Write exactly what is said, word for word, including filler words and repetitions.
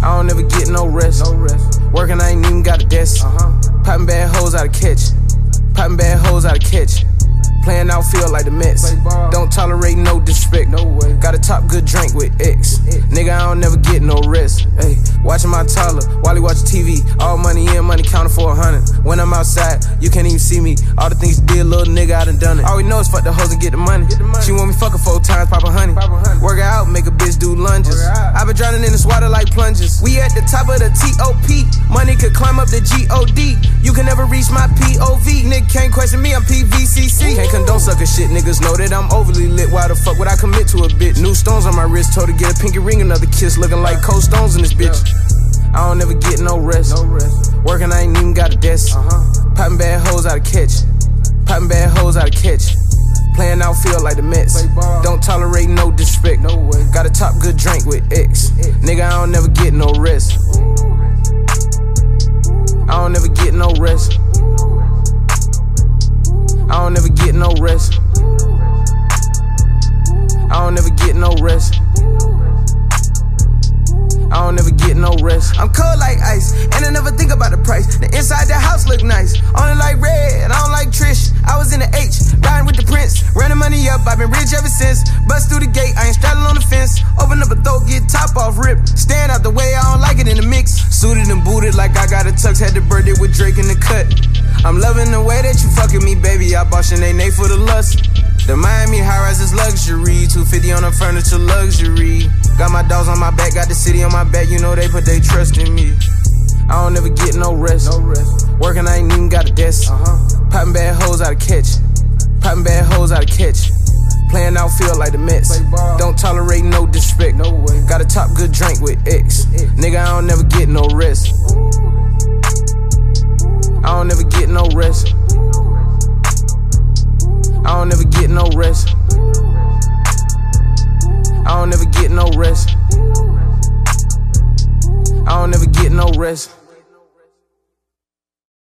I don't ever get no rest. No rest. Working, I ain't even got a desk. Uh-huh. Popping bad hoes out of catch. Popping bad hoes out of catch. Playing outfield like the Mets. Don't tolerate no disrespect. No way. Got a top good drink with X. Nigga, I don't never get no rest. Hey, watching my toddler while he watch T V. All money in, money counted for a hundred. When I'm outside, you can't even see me. All the things you did, little nigga, I done done it. All we know is fuck the hoes and get the money. Get the money. She want me fuck her four times, pop a honey. Pop a honey. Work her out, make a bitch do lunges. I been drowning in this water like plunges. We at the top of the T O P. Money could climb up the G O D. You can never reach my P O V. Nigga can't question me, I'm P V C C. Can't condone sucker shit. Niggas know that I'm overly lit. Why the fuck would I commit to a bitch? New stones on my wrist, told her get a pinky ring, another kiss. Looking like cold stones in this bitch. I don't ever get no rest. No rest. Working, I ain't even got a desk. Uh-huh. Popping bad hoes out of catch. Popping bad hoes out of catch. Playing outfield like the Mets. Don't tolerate no disrespect. No way. Got a top good drink with X. Nigga, I don't never get no rest. I don't never get no rest. I don't never get no rest. I don't never get no rest. I don't never get no rest. I'm cold like ice, and I never think about the price. The inside the house look nice. Only like red, I don't like Trish. I was in the H, riding with the Prince. Running money up, I've been rich ever since. Bust through the gate, I ain't straddling on the fence. Open up a throat, get top off, rip. Stand out the way, I don't like it in the mix. Suited and booted like I got a tux. Had the birthday with Drake in the cut. I'm loving the way that you fucking me, baby. I bought Sinead for the lust. The Miami high-rise is luxury. two fifty on the furniture, luxury. Got my dogs on my back, got the city on my back. You know they put they trust in me. I don't never get no rest. No rest. Working, I ain't even got a desk. Uh-huh. Popping bad hoes out of catch. Popping bad hoes out of catch. Playing outfield like the Mets. Don't tolerate no disrespect. No way. Got a top good drink with X. Nigga, I don't never get no rest. I don't never get no rest.